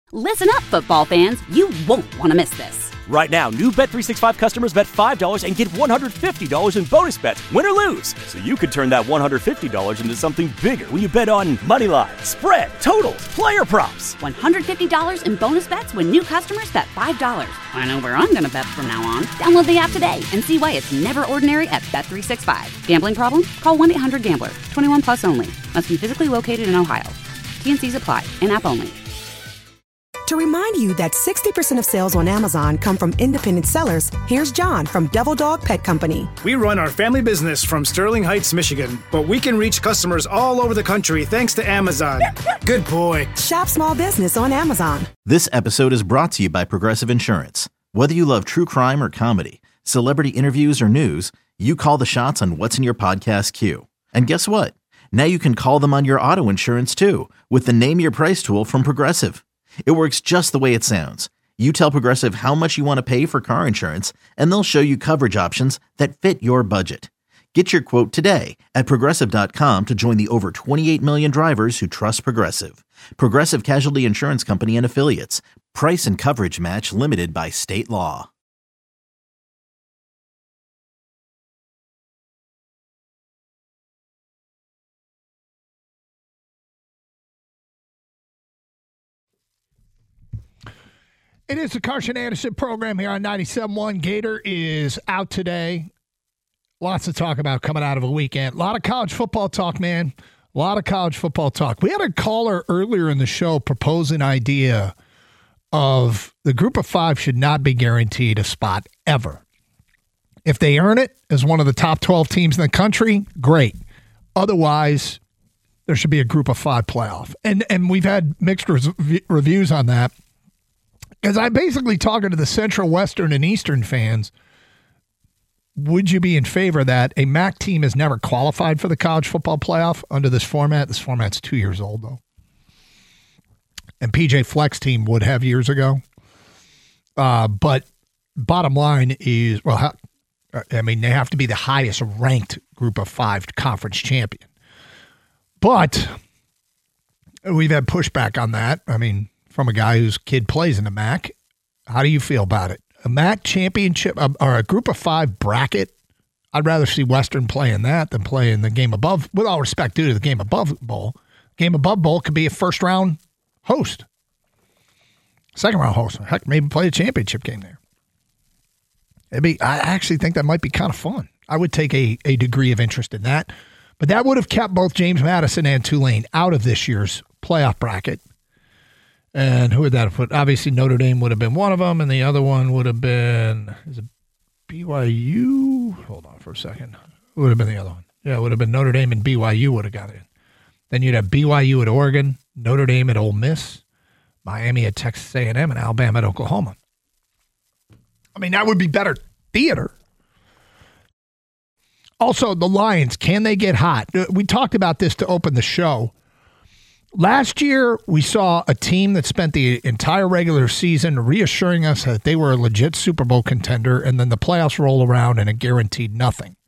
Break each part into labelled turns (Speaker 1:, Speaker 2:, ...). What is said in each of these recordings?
Speaker 1: Listen up, football fans. You won't want to miss this.
Speaker 2: Right now, new Bet365 customers bet $5 and get $150 in bonus bets, win or lose. So you could turn that $150 into something bigger when you bet on moneyline, spread, totals, player props.
Speaker 1: $150 in bonus bets when new customers bet $5. I know where I'm going to bet from now on. Download the app today and see why it's never ordinary at Bet365. Gambling problem? Call 1-800-GAMBLER. 21 plus only. Must be physically located in Ohio. T&Cs apply. In-app only.
Speaker 3: To remind you that 60% of sales on Amazon come from independent sellers, here's John from Devil Dog Pet Company.
Speaker 4: We run our family business from Sterling Heights, Michigan, but we can reach customers all over the country thanks to Amazon. Good boy.
Speaker 3: Shop small business on Amazon.
Speaker 5: This episode is brought to you by Progressive Insurance. Whether you love true crime or comedy, celebrity interviews or news, you call the shots on what's in your podcast queue. And guess what? Now you can call them on your auto insurance too with the Name Your Price tool from Progressive. It works just the way it sounds. You tell Progressive how much you want to pay for car insurance, and they'll show you coverage options that fit your budget. Get your quote today at Progressive.com to join the over 28 million drivers who trust Progressive. Progressive Casualty Insurance Company and Affiliates. Price and coverage match limited by state law.
Speaker 6: It is the Carson Anderson program here on 97.1. Gator is out today. Lots to talk about coming out of a weekend. A lot of college football talk, man. A lot of college football talk. We had a caller earlier in the show propose an idea of the group of five should not be guaranteed a spot ever. If they earn it as one of the top 12 teams in the country, great. Otherwise, there should be a group of five playoff. And we've had mixed reviews on that. Because I'm basically talking to the Central, Western, and Eastern fans. Would you be in favor of that? A MAC team has never qualified for the college football playoff under this format. This format's 2 years old, though. And PJ Fleck's team would have years ago. But bottom line is, well, they have to be the highest ranked group of five conference champion. But we've had pushback on that. I mean, from a guy whose kid plays in the MAC. How do you feel about it? A MAC championship or a group of five bracket? I'd rather see Western play in that than play in the game above, with all respect due to the game above bowl. Game above bowl could be a first round host. Second round host. Heck, maybe play a championship game there. I actually think that might be kind of fun. I would take a degree of interest in that. But that would have kept both James Madison and Tulane out of this year's playoff bracket. And who would that have put? Obviously, Notre Dame would have been one of them, and the other one would have been, is it BYU? Hold on for a second. Who would have been the other one? Yeah, it would have been Notre Dame and BYU would have got in. Then you'd have BYU at Oregon, Notre Dame at Ole Miss, Miami at Texas A&M, and Alabama at Oklahoma. I mean, that would be better theater. Also, the Lions, can they get hot? We talked about this to open the show. Last year, we saw a team that spent the entire regular season reassuring us that they were a legit Super Bowl contender, and then the playoffs roll around and it guaranteed nothing.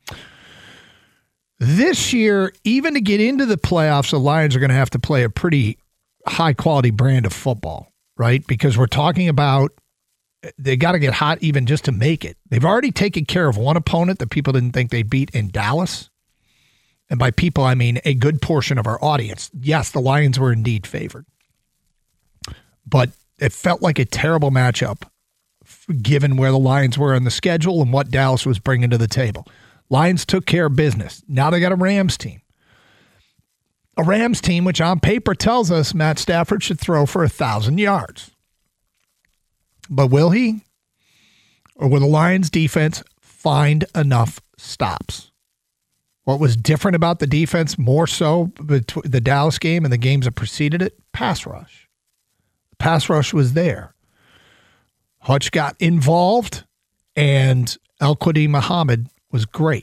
Speaker 6: This year, even to get into the playoffs, the Lions are going to have to play a pretty high-quality brand of football, right? Because we're talking about they got to get hot even just to make it. They've already taken care of one opponent that people didn't think they'd beat in Dallas. And by people, I mean a good portion of our audience. Yes, the Lions were indeed favored. But it felt like a terrible matchup given where the Lions were on the schedule and what Dallas was bringing to the table. Lions took care of business. Now they got a Rams team. A Rams team which on paper tells us Matt Stafford should throw for 1,000 yards. But will he? Or will the Lions defense find enough stops? What was different about the defense more so between the Dallas game and the games that preceded it? Pass rush. Pass rush was there. Hutch got involved, and El-Quadin Muhammad was great.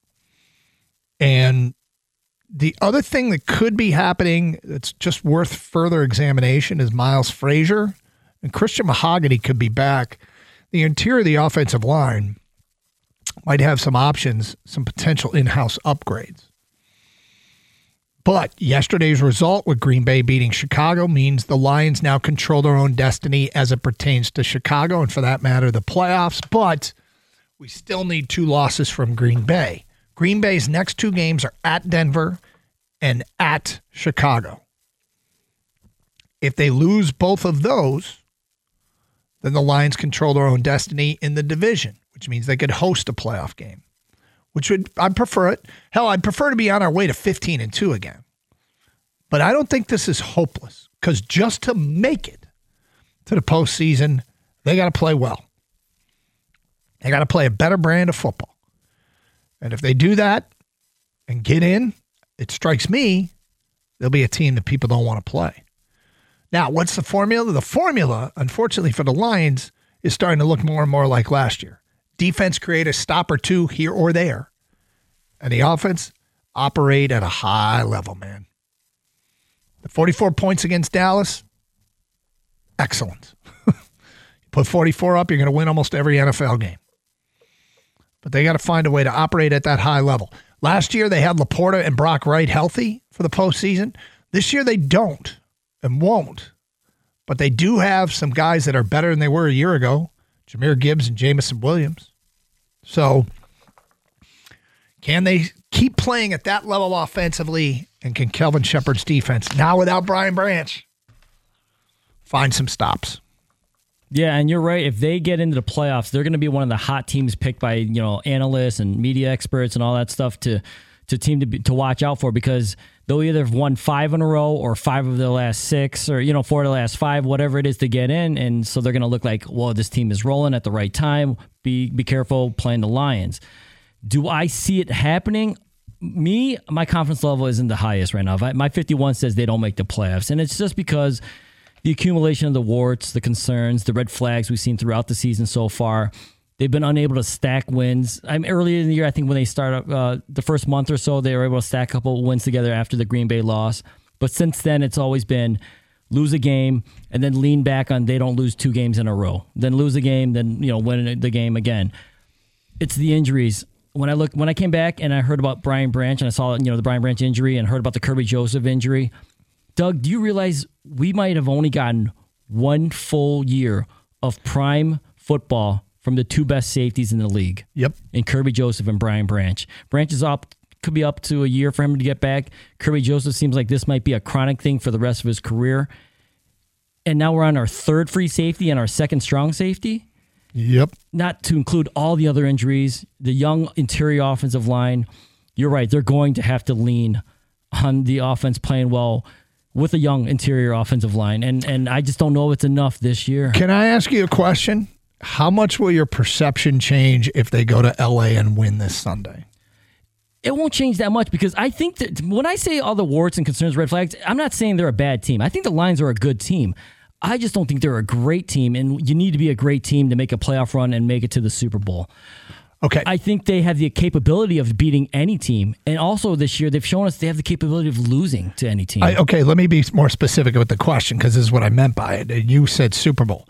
Speaker 6: And the other thing that could be happening that's just worth further examination is Miles Frazier. And Christian Mahogany could be back. The interior of the offensive line might have some options, some potential in-house upgrades. But yesterday's result with Green Bay beating Chicago means the Lions now control their own destiny as it pertains to Chicago and, for that matter, the playoffs. But we still need 2 losses from Green Bay. Green Bay's next 2 games are at Denver and at Chicago. If they lose both of those, then the Lions control their own destiny in the division, which means they could host a playoff game. I'd prefer it. Hell, I'd prefer to be on our way to 15-2 again. But I don't think this is hopeless, because just to make it to the postseason, they got to play well. They got to play a better brand of football. And if they do that and get in, it strikes me they'll be a team that people don't want to play. Now, what's the formula? The formula, unfortunately for the Lions, is starting to look more and more like last year. Defense create a stop or 2 here or there. And the offense operate at a high level, man. The 44 points against Dallas, excellent. You put 44 up, you're going to win almost every NFL game. But they got to find a way to operate at that high level. Last year, they had Laporta and Brock Wright healthy for the postseason. This year, they don't and won't. But they do have some guys that are better than they were a year ago. Jahmyr Gibbs and Jamison Williams. So, can they keep playing at that level offensively, and can Kelvin Shepherd's defense, now without Brian Branch, find some stops?
Speaker 7: Yeah, and you're right. If they get into the playoffs, they're going to be one of the hot teams picked by analysts and media experts and all that stuff to watch out for, because they'll either have won 5 in a row or 5 of the last 6 or 4 of the last 5, whatever it is, to get in. And so they're going to look like, well, this team is rolling at the right time. Be careful playing the Lions. Do I see it happening? My confidence level isn't the highest right now. My 51 says they don't make the playoffs, and it's just because the accumulation of the warts, the concerns, the red flags we've seen throughout the season so far. They've been unable to stack wins. Earlier in the year, I think when they started the first month or so, they were able to stack a couple wins together after the Green Bay loss. But since then, it's always been lose a game and then lean back on they don't lose 2 games in a row. Then lose a game, then win the game again. It's the injuries. When I came back and I heard about Brian Branch and I saw the Brian Branch injury and heard about the Kirby Joseph injury, Doug, do you realize we might have only gotten 1 full year of prime football from the 2 best safeties in the league?
Speaker 6: Yep. In
Speaker 7: Kirby Joseph and Brian Branch. Branch is could be up to a year for him to get back. Kirby Joseph seems like this might be a chronic thing for the rest of his career. And now we're on our 3rd free safety and our 2nd strong safety.
Speaker 6: Yep.
Speaker 7: Not to include all the other injuries, the young interior offensive line. You're right. They're going to have to lean on the offense playing well with a young interior offensive line. And I just don't know if it's enough this year.
Speaker 6: Can I ask you a question? How much will your perception change if they go to L.A. and win this Sunday?
Speaker 7: It won't change that much, because I think that when I say all the warts and concerns, red flags, I'm not saying they're a bad team. I think the Lions are a good team. I just don't think they're a great team, and you need to be a great team to make a playoff run and make it to the Super Bowl.
Speaker 6: Okay.
Speaker 7: I think they have the capability of beating any team, and also this year they've shown us they have the capability of losing to any team.
Speaker 6: Okay, let me be more specific with the question, because this is what I meant by it. You said Super Bowl.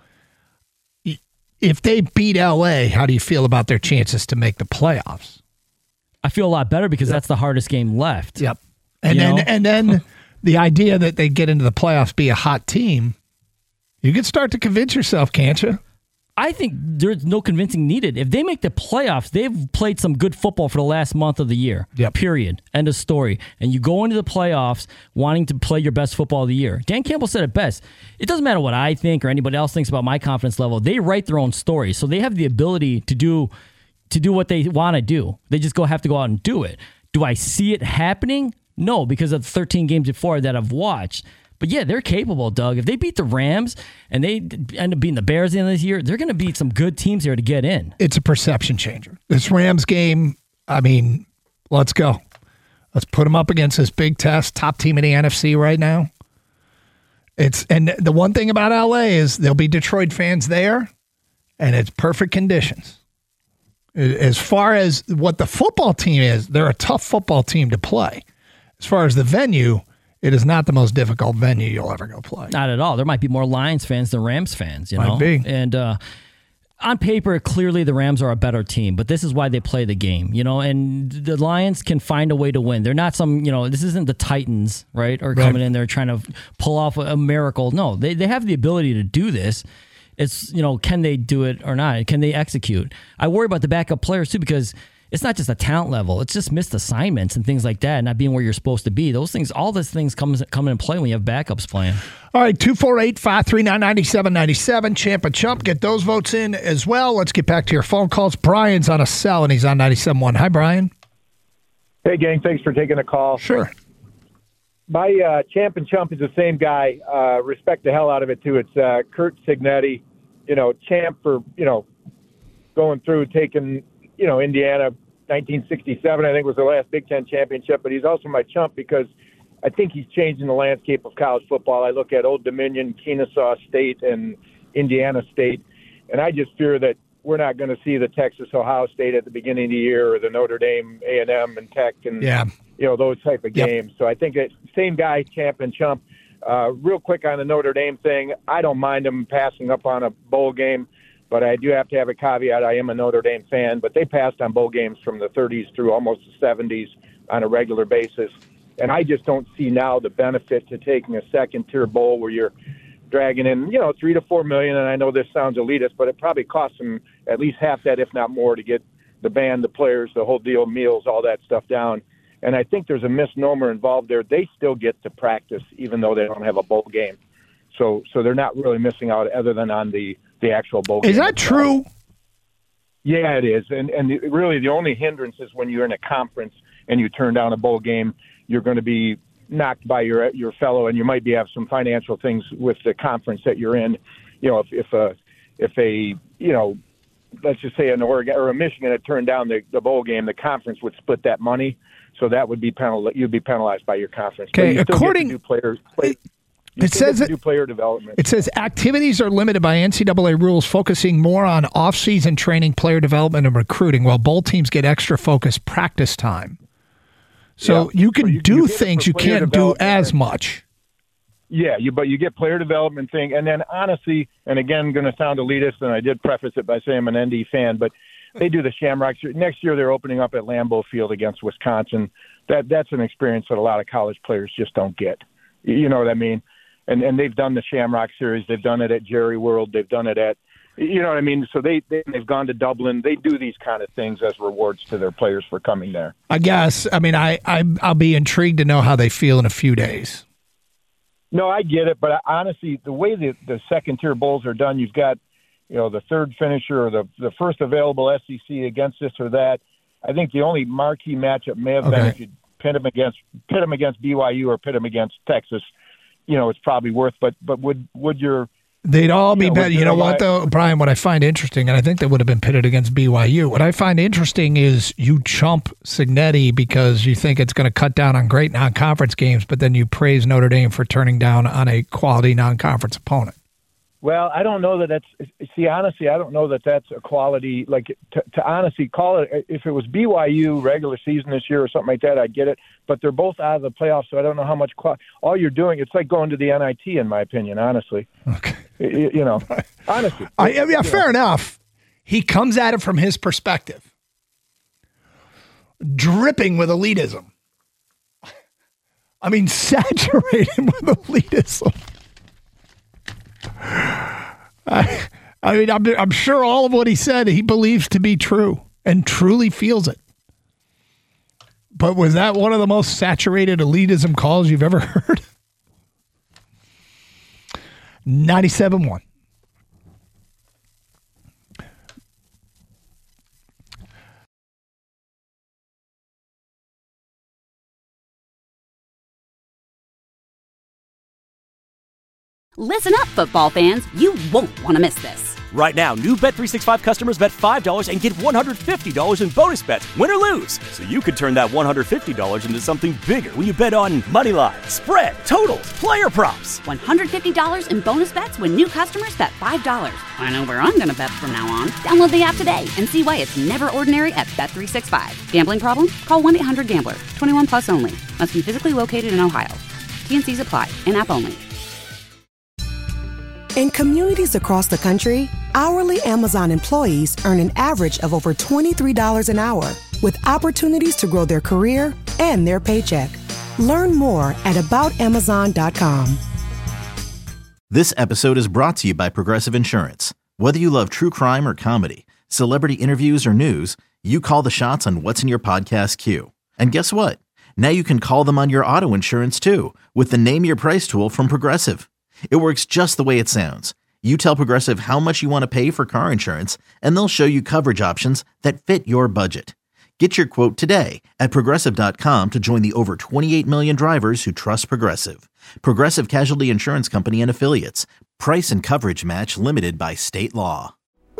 Speaker 6: If they beat L.A., how do you feel about their chances to make the playoffs?
Speaker 7: I feel a lot better, because that's the hardest game left.
Speaker 6: Yep. And then the idea that they get into the playoffs, be a hot team, you can start to convince yourself, can't you?
Speaker 7: I think there's no convincing needed. If they make the playoffs, they've played some good football for the last month of the year.
Speaker 6: Yep.
Speaker 7: Period. End of story. And you go into the playoffs wanting to play your best football of the year. Dan Campbell said it best. It doesn't matter what I think or anybody else thinks about my confidence level. They write their own story. So they have the ability to do what they want to do. They just have to go out and do it. Do I see it happening? No, because of the 13 games before that I've watched. But yeah, they're capable, Doug. If they beat the Rams and they end up beating the Bears at the end of this year, they're going to beat some good teams here to get in.
Speaker 6: It's a perception changer. This Rams game, let's go. Let's put them up against this big test, top team in the NFC right now. And the one thing about LA is there'll be Detroit fans there, and it's perfect conditions. As far as what the football team is, they're a tough football team to play. As far as the venue, it is not the most difficult venue you'll ever go play.
Speaker 7: Not at all. There might be more Lions fans than Rams fans,
Speaker 6: Might be.
Speaker 7: And on paper, clearly the Rams are a better team, but this is why they play the game, and the Lions can find a way to win. They're not this isn't the Titans, right? Or coming in there trying to pull off a miracle. No, they have the ability to do this. It's, can they do it or not? Can they execute? I worry about the backup players too, because it's not just a talent level. It's just missed assignments and things like that, not being where you're supposed to be. Those things, all those things come in play when you have backups playing.
Speaker 6: All right, 248-539-9797. Champ and Chump. Get those votes in as well. Let's get back to your phone calls. Brian's on a cell, and he's on 97.1. Hi, Brian.
Speaker 8: Hey, gang. Thanks for taking the call.
Speaker 6: Sure.
Speaker 8: My Champ and Chump is the same guy. Respect the hell out of it, too. It's Curt Cignetti. Champ for, going through, taking, Indiana, 1967, I think, was the last Big Ten championship. But he's also my chump because I think he's changing the landscape of college football. I look at Old Dominion, Kennesaw State, and Indiana State, and I just fear that we're not going to see the Texas Ohio State at the beginning of the year, or the Notre Dame A&M and Tech, and those type of games. So I think it's same guy, Champ and Chump. Real quick on the Notre Dame thing, I don't mind them passing up on a bowl game, but I do have to have a caveat. I am a Notre Dame fan, but they passed on bowl games from the 30s through almost the 70s on a regular basis. And I just don't see now the benefit to taking a second-tier bowl where you're dragging in, $3 to $4 million. And I know this sounds elitist, but it probably costs them at least half that, if not more, to get the band, the players, the whole deal, meals, all that stuff down. And I think there's a misnomer involved there. They still get to practice even though they don't have a bowl game. So they're not really missing out other than on the actual bowl game.
Speaker 6: Is that true?
Speaker 8: Yeah, it is. And really the only hindrance is when you're in a conference and you turn down a bowl game, you're going to be knocked by your fellow, and you might have some financial things with the conference that you're in. If a let's just say an Oregon or a Michigan had turned down the bowl game, the conference would split that money. So that would be you'd be penalized by your conference.
Speaker 6: Okay, according
Speaker 8: to players.
Speaker 6: It says
Speaker 8: do player development.
Speaker 6: It says activities are limited by NCAA rules, focusing more on off-season training, player development, and recruiting, while bowl teams get extra focused practice time. So you can do things you can't do as much.
Speaker 8: Yeah, but you get player development thing, and then honestly, and again, going to sound elitist, and I did preface it by saying I'm an ND fan, but they do the Shamrocks. Next year, they're opening up at Lambeau Field against Wisconsin. That's an experience that a lot of college players just don't get. You know what I mean? And they've done the Shamrock Series. They've done it at Jerry World. They've done it at, you know what I mean? So they've gone to Dublin. They do these kind of things as rewards to their players for coming there.
Speaker 6: I guess. I mean, I'll be intrigued to know how they feel in a few days.
Speaker 8: No, I get it. But honestly, the way the second-tier bowls are done, you've got, the third finisher or the first available SEC against this or that. I think the only marquee matchup may have been if you pit them against BYU or pit them against Texas. It's probably worth. But would your
Speaker 6: they'd all be better. You know what, though, Brian? What I find interesting, and I think they would have been pitted against BYU. What I find interesting is you chump Cignetti because you think it's going to cut down on great non-conference games, but then you praise Notre Dame for turning down on a quality non-conference opponent.
Speaker 8: Well, I don't know that that's – see, honestly, I don't know that that's a quality – like, to honestly call it – if it was BYU regular season this year or something like that, I'd get it. But they're both out of the playoffs, so I don't know how much all you're doing – it's like going to the NIT, in my opinion, honestly.
Speaker 6: Okay.
Speaker 8: Honestly.
Speaker 6: Fair enough. He comes at it from his perspective. Dripping with elitism. I mean, saturated with elitism. I'm sure all of what he said he believes to be true and truly feels it. But was that one of the most saturated elitism calls you've ever heard? 97.1.
Speaker 1: Listen up, football fans. You won't want to miss this.
Speaker 2: Right now, new Bet365 customers bet $5 and get $150 in bonus bets, win or lose. So you could turn that $150 into something bigger when you bet on money line, spread, totals, player props.
Speaker 1: $150 in bonus bets when new customers bet $5. I know where I'm going to bet from now on. Download the app today and see why it's never ordinary at Bet365. Gambling problem? Call 1-800-GAMBLER. 21 plus only. Must be physically located in Ohio. T&Cs apply. In-app only.
Speaker 3: In communities across the country, Hourly Amazon employees earn an average of over $23 an hour, with opportunities to grow their career and their paycheck. Learn more at aboutamazon.com.
Speaker 5: This episode is brought to you by Progressive Insurance. Whether you love true crime or comedy, celebrity interviews or news, you call the shots on what's in your podcast queue. And guess what? Now you can call them on your auto insurance too with the Name Your Price tool from Progressive. It works just the way it sounds. You tell Progressive how much you want to pay for car insurance, and they'll show you coverage options that fit your budget. Get your quote today at Progressive.com to join the over 28 million drivers who trust Progressive. Progressive Casualty Insurance Company and Affiliates. Price and coverage match limited by state law.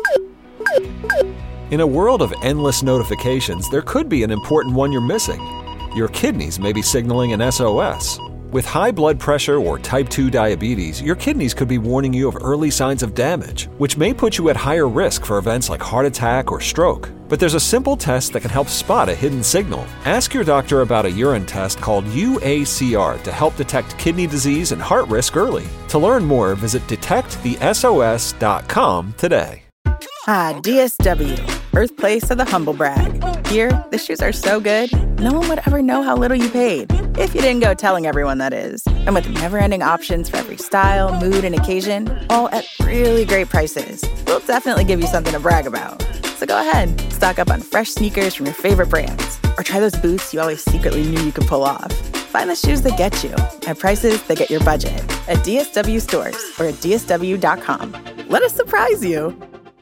Speaker 9: In a world of endless notifications, there could be an important one you're missing. Your kidneys may be signaling an SOS. With high blood pressure or type 2 diabetes, your kidneys could be warning you of early signs of damage, which may put you at higher risk for events like heart attack or stroke. But there's a simple test that can help spot a hidden signal. Ask your doctor about a urine test called UACR to help detect kidney disease and heart risk early. To learn more, visit detectthesos.com today.
Speaker 10: Ah, DSW, birthplace of the humble brag. Here, the shoes are so good, no one would ever know how little you paid. If you didn't go telling everyone, that is. And with never-ending options for every style, mood, and occasion, all at really great prices, we'll definitely give you something to brag about. So go ahead, stock up on fresh sneakers from your favorite brands, or try those boots you always secretly knew you could pull off. Find the shoes that get you at prices that get your budget at DSW stores or at DSW.com. Let us surprise you.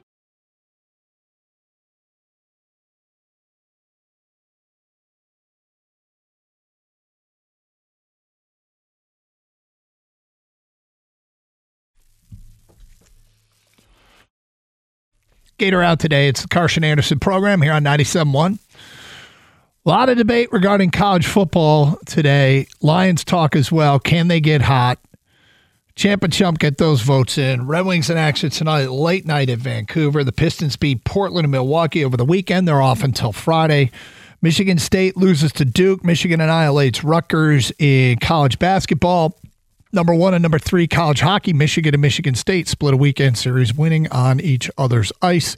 Speaker 6: Gator out today. It's the Carson Anderson program here on 97.1. A lot of debate regarding college football today. Lions talk as well. Can they get hot? Champ and Chump get those votes in. Red Wings in action tonight, late night at Vancouver. The Pistons beat Portland and Milwaukee over the weekend. They're off until Friday. Michigan State loses to Duke. Michigan annihilates Rutgers in college basketball. Number 1 and number 3 college hockey, Michigan and Michigan State split a weekend series, winning on each other's ice.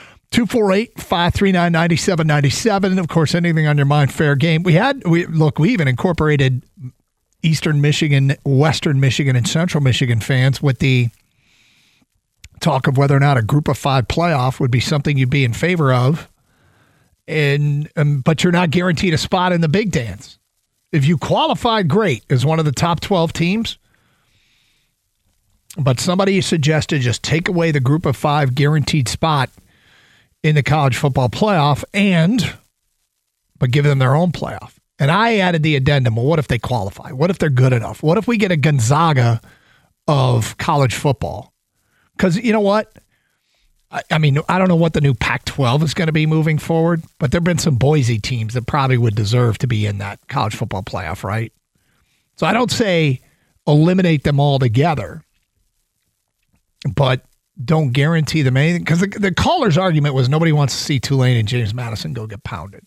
Speaker 6: 248-539-9797. Of course, anything on your mind, fair game. We even incorporated Eastern Michigan, Western Michigan, and Central Michigan fans with the talk of whether or not a group of 5 playoff would be something you'd be in favor of. But you're not guaranteed a spot in the Big Dance. If you qualify, great, as one of the top 12 teams. But somebody suggested just take away the group of 5 guaranteed spot in the college football playoff but give them their own playoff. And I added the addendum, well, what if they qualify? What if they're good enough? What if we get a Gonzaga of college football? Because you know what? I mean, I don't know what the new Pac-12 is going to be moving forward, but there have been some Boise teams that probably would deserve to be in that college football playoff, right? So I don't say eliminate them all together, but don't guarantee them anything. Because the caller's argument was nobody wants to see Tulane and James Madison go get pounded.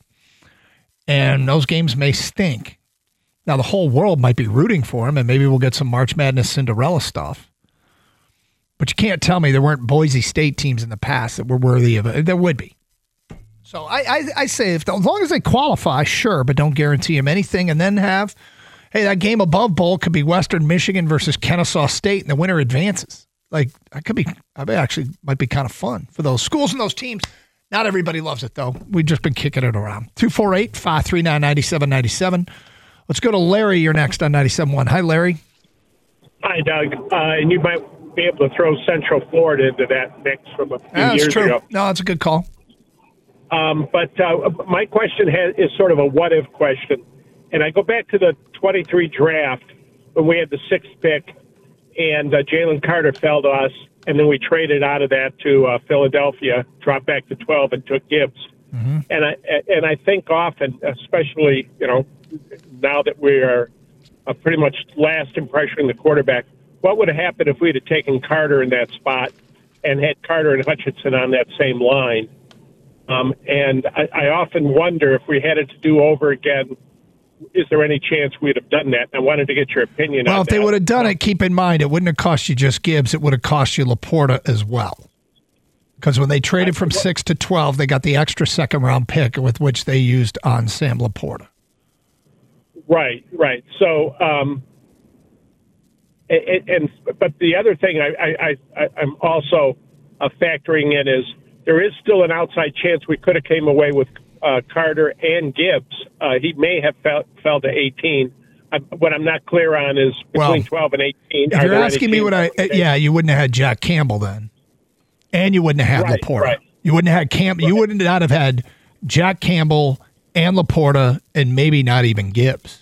Speaker 6: And those games may stink. Now, the whole world might be rooting for them, and maybe we'll get some March Madness Cinderella stuff. But you can't tell me there weren't Boise State teams in the past that were worthy of it. There would be. So I say, as long as they qualify, sure, but don't guarantee them anything. And then have, hey, that game above bowl could be Western Michigan versus Kennesaw State, and the winner advances. Like, I might be kind of fun for those schools and those teams. Not everybody loves it, though. We've just been kicking it around. 248-539-9797. Let's go to Larry. You're next on 97.1. Hi, Larry.
Speaker 11: Hi, Doug. And you might be able to throw Central Florida into that mix from a few years ago.
Speaker 6: No, that's a good call.
Speaker 11: But my question is sort of a what-if question. And I go back to the 23 draft when we had the 6th pick, and Jalen Carter fell to us, and then we traded out of that to Philadelphia, dropped back to 12, and took Gibbs. Mm-hmm. And I think often, especially, now that we are pretty much last impression the quarterback, what would have happened if we'd have taken Carter in that spot and had Carter and Hutchinson on that same line? And I often wonder if we had it to do over again, is there any chance we'd have done that? I wanted to get your opinion on that.
Speaker 6: Well, if they would have done it, keep in mind, it wouldn't have cost you just Gibbs. It would have cost you Laporta as well. Because when they traded from 6 to 12, they got the extra second-round pick with which they used on Sam Laporta.
Speaker 11: Right. So, but the other thing I'm also factoring in is there is still an outside chance we could have came away with Carter and Gibbs. He may have fell to 18. What I'm not clear on is between 12 and 18.
Speaker 6: If you're asking me you wouldn't have had Jack Campbell then, and you wouldn't have had Laporta.
Speaker 11: Right.
Speaker 6: You wouldn't have had Campbell. You would not have had Jack Campbell and Laporta, and maybe not even Gibbs.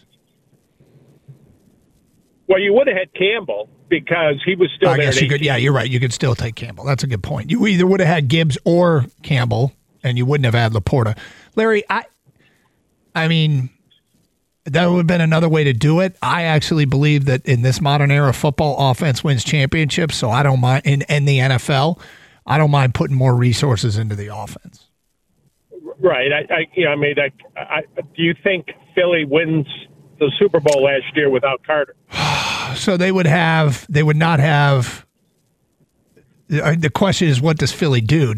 Speaker 11: Well, you would have had Campbell because he was still there.
Speaker 6: Guess you could. Yeah, you're right. You could still take Campbell. That's a good point. You either would have had Gibbs or Campbell, and you wouldn't have had Laporta. Larry, I mean, that would have been another way to do it. I actually believe that in this modern era, football offense wins championships. So I don't mind in the NFL. I don't mind putting more resources into the offense.
Speaker 11: Right. Do you think Philly wins the Super Bowl last year without Carter?
Speaker 6: So they would not have. The question is, what does Philly do?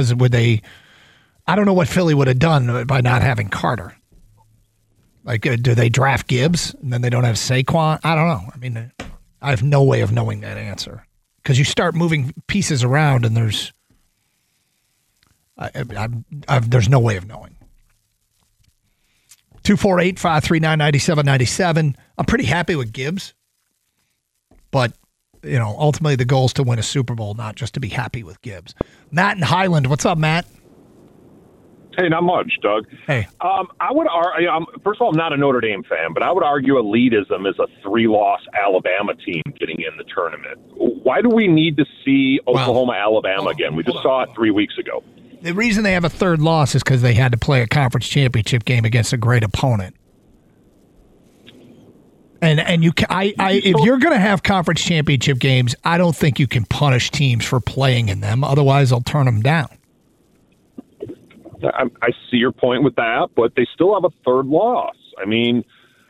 Speaker 6: I don't know what Philly would have done by not having Carter. Like, do they draft Gibbs and then they don't have Saquon? I don't know. I mean, I have no way of knowing that answer because you start moving pieces around and there's no way of knowing. 248-539-9797. I'm pretty happy with Gibbs, but ultimately the goal is to win a Super Bowl, not just to be happy with Gibbs. Matt in Highland, what's up, Matt?
Speaker 12: Hey, not much, Doug.
Speaker 6: Hey.
Speaker 12: I would argue, first of all, I'm not a Notre Dame fan, but I would argue elitism is a 3-loss Alabama team getting in the tournament. Why do we need to see Oklahoma-Alabama again? We just saw it 3 weeks ago.
Speaker 6: The reason they have a third loss is because they had to play a conference championship game against a great opponent. And if you're going to have conference championship games, I don't think you can punish teams for playing in them. Otherwise, they'll turn them down.
Speaker 12: I see your point with that, but they still have a third loss. I mean,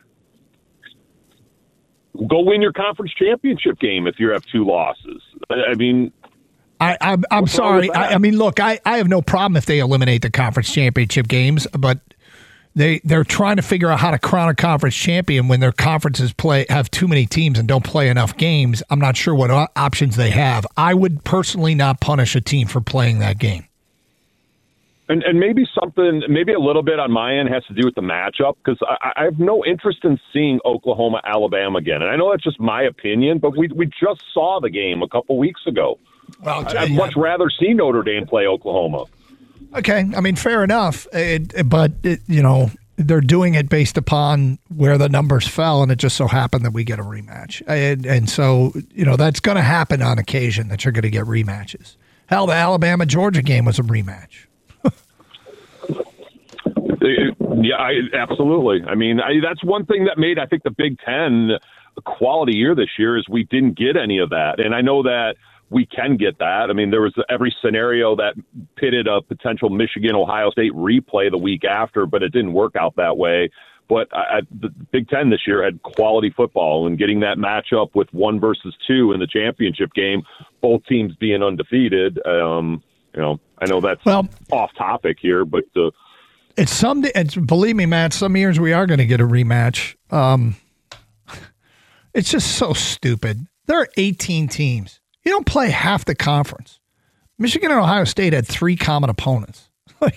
Speaker 12: go win your conference championship game if you have 2 losses. I mean,
Speaker 6: I'm sorry. I mean, look, I have no problem if they eliminate the conference championship games, but they're trying to figure out how to crown a conference champion when their conferences have too many teams and don't play enough games. I'm not sure what options they have. I would personally not punish a team for playing that game.
Speaker 12: And maybe a little bit on my end has to do with the matchup because I have no interest in seeing Oklahoma-Alabama again. And I know that's just my opinion, but we just saw the game a couple weeks ago.
Speaker 6: Well,
Speaker 12: I'd much rather see Notre Dame play Oklahoma.
Speaker 6: Okay, I mean, fair enough. But they're doing it based upon where the numbers fell, and it just so happened that we get a rematch. And so, that's going to happen on occasion that you're going to get rematches. Hell, the Alabama-Georgia game was a rematch.
Speaker 12: Yeah, absolutely. I mean, that's one thing that made, I think, the Big Ten a quality year this year is we didn't get any of that. And I know that we can get that. I mean, there was every scenario that pitted a potential Michigan-Ohio State replay the week after, but it didn't work out that way. But the Big Ten this year had quality football, and getting that matchup with 1 versus 2 in the championship game, both teams being undefeated, I know that's off topic here, but
Speaker 6: it's believe me, Matt, some years we are going to get a rematch. It's just so stupid. There are 18 teams. You don't play half the conference. Michigan and Ohio State had 3 common opponents.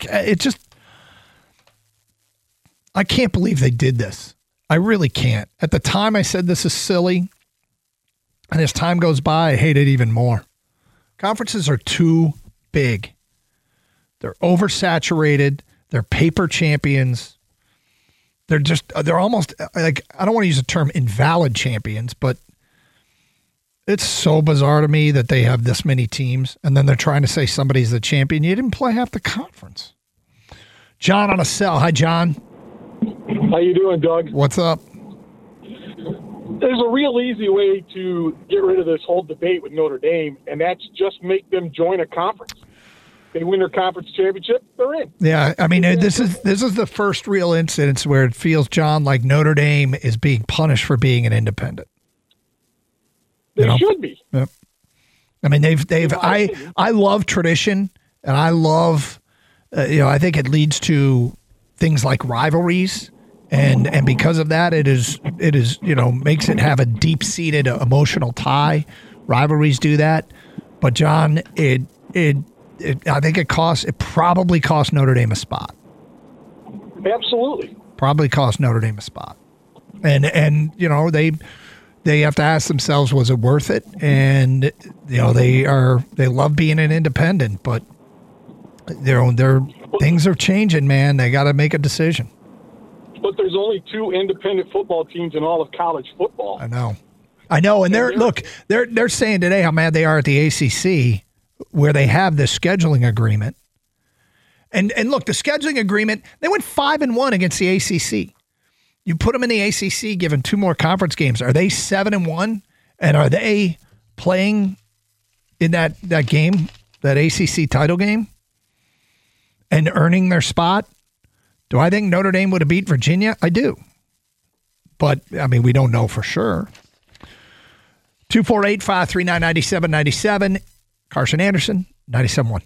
Speaker 6: I can't believe they did this. I really can't. At the time I said this is silly, and as time goes by, I hate it even more. Conferences are too big. They're oversaturated. They're paper champions. They're almost like, I don't want to use the term invalid champions, but it's so bizarre to me that they have this many teams, and then they're trying to say somebody's the champion. You didn't play half the conference. John on a cell. Hi, John.
Speaker 13: How you doing, Doug?
Speaker 6: What's up?
Speaker 13: There's a real easy way to get rid of this whole debate with Notre Dame, and that's just make them join a conference. They win their conference championship, they're in.
Speaker 6: Yeah, I mean, this is the first real instance where it feels, John, like Notre Dame is being punished for being an independent.
Speaker 13: They should be.
Speaker 6: Yep. I mean, I love tradition, And I love, I think it leads to things like rivalries. And because of that, it is makes it have a deep-seated emotional tie. Rivalries do that. But John, I think it probably cost Notre Dame a spot.
Speaker 13: Absolutely.
Speaker 6: Probably cost Notre Dame a spot. And they have to ask themselves, was it worth it? And they love being an independent, but their things are changing, man. They got to make a decision.
Speaker 13: But there's only 2 independent football teams in all of college football.
Speaker 6: I know, and they're saying today how mad they are at the ACC, where they have this scheduling agreement. And look, the scheduling agreement, they went 5-1 against the ACC. You put them in the ACC, given 2 more conference games. Are they 7-1? And are they playing in that game, that ACC title game, and earning their spot? Do I think Notre Dame would have beat Virginia? I do. But, I mean, we don't know for sure. 248-539-9797. Carson Anderson, 97.1.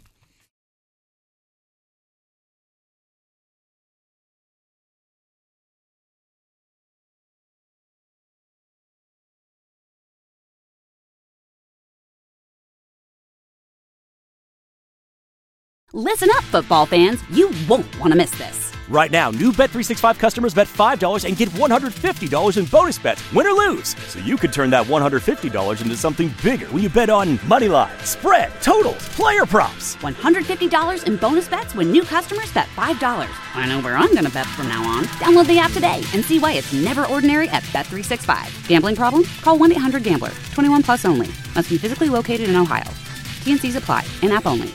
Speaker 1: Listen up, football fans. You won't want to miss this.
Speaker 2: Right now, new Bet365 customers bet $5 and get $150 in bonus bets, win or lose. So you could turn that $150 into something bigger when you bet on moneyline, spread, totals, player props.
Speaker 1: $150 in bonus bets when new customers bet $5. I know where I'm going to bet from now on. Download the app today and see why it's never ordinary at Bet365. Gambling problem? Call 1-800-GAMBLER. 21 plus only. Must be physically located in Ohio. T&Cs apply. In-app only.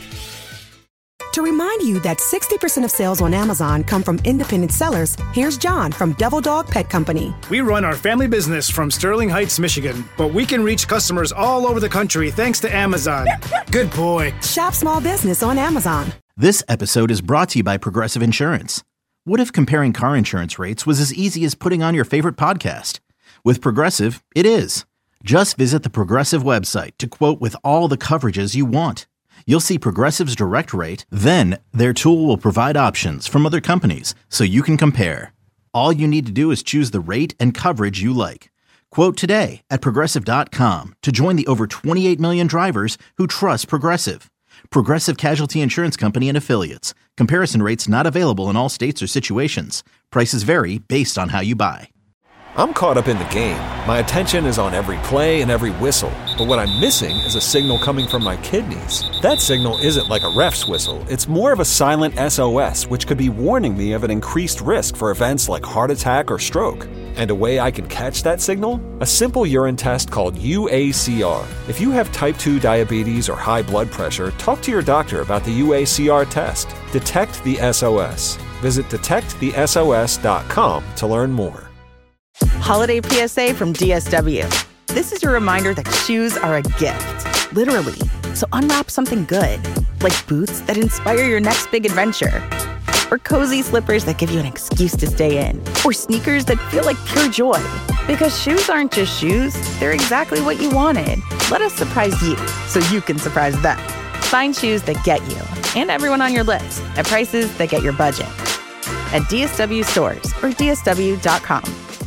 Speaker 3: To remind you that 60% of sales on Amazon come from independent sellers, here's John from Devil Dog Pet Company.
Speaker 4: We run our family business from Sterling Heights, Michigan, but we can reach customers all over the country thanks to Amazon. Good boy.
Speaker 3: Shop small business on Amazon.
Speaker 5: This episode is brought to you by Progressive Insurance. What if comparing car insurance rates was as easy as putting on your favorite podcast? With Progressive, it is. Just visit the Progressive website to quote with all the coverages you want. You'll see Progressive's direct rate, then their tool will provide options from other companies so you can compare. All you need to do is choose the rate and coverage you like. Quote today at Progressive.com to join the over 28 million drivers who trust Progressive. Progressive Casualty Insurance Company and Affiliates. Comparison rates not available in all states or situations. Prices vary based on how you buy.
Speaker 9: I'm caught up in the game. My attention is on every play and every whistle. But what I'm missing is a signal coming from my kidneys. That signal isn't like a ref's whistle. It's more of a silent SOS, which could be warning me of an increased risk for events like heart attack or stroke. And a way I can catch that signal? A simple urine test called UACR. If you have type 2 diabetes or high blood pressure, talk to your doctor about the UACR test. Detect the SOS. Visit detectthesos.com to learn more.
Speaker 10: Holiday PSA from DSW. This is your reminder that shoes are a gift, literally. So unwrap something good, like boots that inspire your next big adventure, or cozy slippers that give you an excuse to stay in, or sneakers that feel like pure joy. Because shoes aren't just shoes, they're exactly what you wanted. Let us surprise you so you can surprise them. Find shoes that get you and everyone on your list at prices that get your budget. At DSW stores or DSW.com.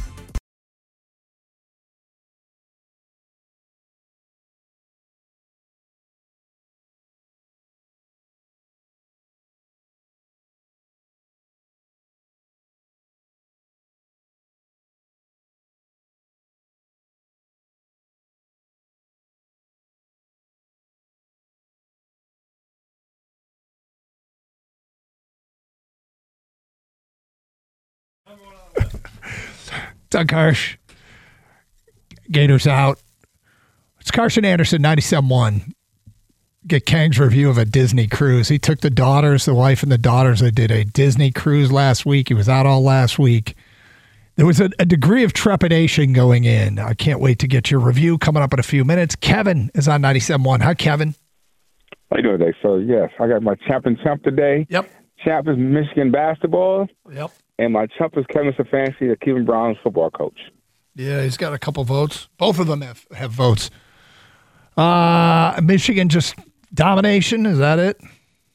Speaker 6: Doug Hirsch. Gators out. It's Carson Anderson, 97.1. Get Kang's review of a Disney cruise. He took the wife and the daughters. They did a Disney cruise last week. He was out all last week. There was a degree of trepidation going in. I can't wait to get your review coming up in a few minutes. Kevin is on 97.1. Hi, Kevin.
Speaker 14: How you doing today? So, yes, I got my champ today.
Speaker 6: Yep.
Speaker 14: Champ is Michigan basketball.
Speaker 6: Yep.
Speaker 14: And my chump is Kevin Stefanski, the Cleveland Browns football coach.
Speaker 6: Yeah, he's got a couple votes. Both of them have votes. Michigan just domination. Is that it?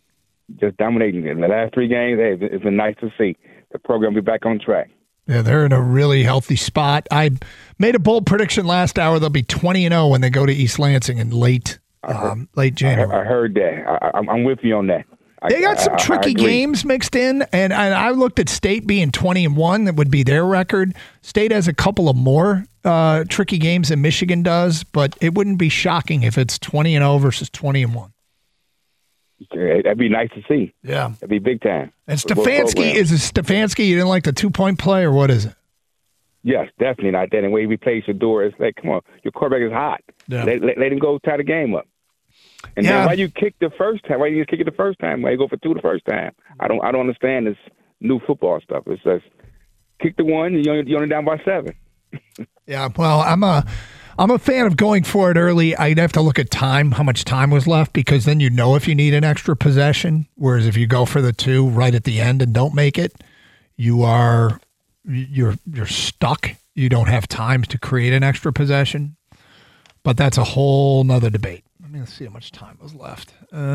Speaker 14: just dominating. In the last 3 games, hey, it's been nice to see the program be back on track.
Speaker 6: Yeah, they're in a really healthy spot. I made a bold prediction last hour. They'll be 20-0 when they go to East Lansing in late January.
Speaker 14: I heard that. I'm with you on that.
Speaker 6: They got some tricky games mixed in, and I looked at State being 20-1. That would be their record. State has a couple of more tricky games than Michigan does, but it wouldn't be shocking if it's 20-0 versus 20-1.
Speaker 14: That'd be nice to see.
Speaker 6: Yeah.
Speaker 14: That'd be big time.
Speaker 6: And Stefanski, is it Stefanski? You didn't like the 2-point play, or what is it?
Speaker 14: Yes, definitely not that. And the way he plays Shedeur, it's like, come on, your quarterback is hot.
Speaker 6: Yeah.
Speaker 14: Let him go tie the game up. And then why you kick the first time? Why you just kick it the first time? Why you go for 2 the first time? I don't understand this new football stuff. It's just kick the one, and you're only down by 7.
Speaker 6: Yeah, well, I'm a fan of going for it early. I'd have to look at time, how much time was left, because then you know if you need an extra possession. Whereas if you go for the 2 right at the end and don't make it, you're stuck. You don't have time to create an extra possession. But that's a whole nother debate. Let's see how much time was left.